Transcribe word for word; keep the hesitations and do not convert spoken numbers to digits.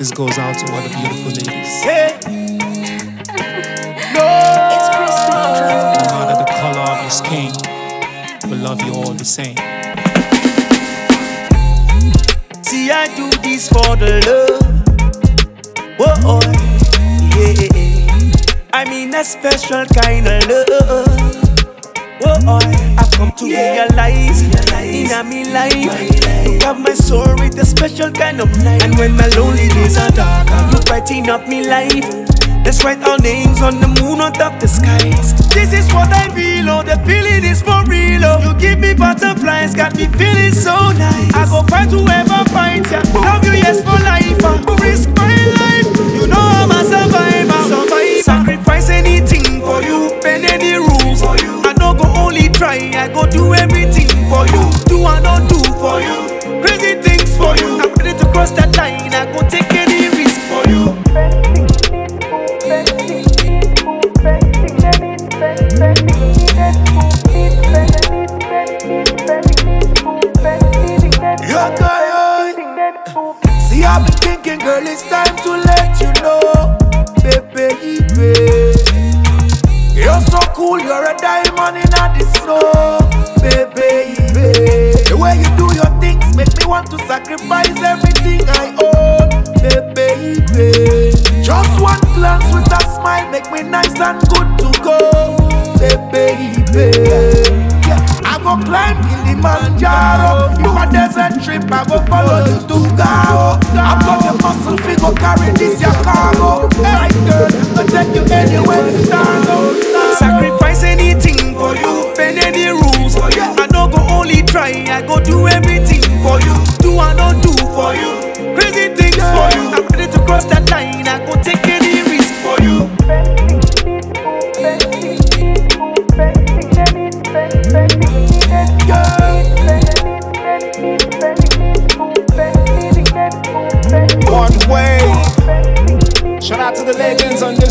This goes out to all the beautiful ladies. Hey. No. It's Crispy. No matter the color of your skin, we love you all the same. See, I do this for the love. Whoa, yeah. I mean a special kind of love. Whoa, I've come to realize, realize in my life, you have my soul with a special kind of light. And when my lonely days are dark, you brighten up me life. Let's write our names on the moon, on top the skies. This is what I feel, oh, the feeling is for real, oh. You give me butterflies, got me feeling so nice. I go fight whoever fights ya, love you, yes, for life. I risk my life, you know I'm a survivor. Survivor. Sacrifice anything for you, bend any rules for you. I don't go only try, I go do everything for you. Do I not do for you, crazy things for you. I'm ready to cross that line, I go take any risk for you. See, I've been thinking, girl, it's time to let you know, baby, baby. You're so cool, you're a diamond in the snow, baby, baby. The way you do your things make me want to sacrifice everything I own, baby, baby. Just one glance with a smile make me nice and good to go, baby, baby. I go climb Kilimanjaro. If a desert trip, I go follow you to Gao. I've got the muscle fit, go carry this your cargo. Hey girl, I'll take you anywhere you stand. Sacrifice anything for you, bend any rules for you. I don't go only try, I go do everything for you. Do I not do for you, crazy things for you. I'm ready to cross that line, I go take any risk for you. One way. Shout out to the legends on this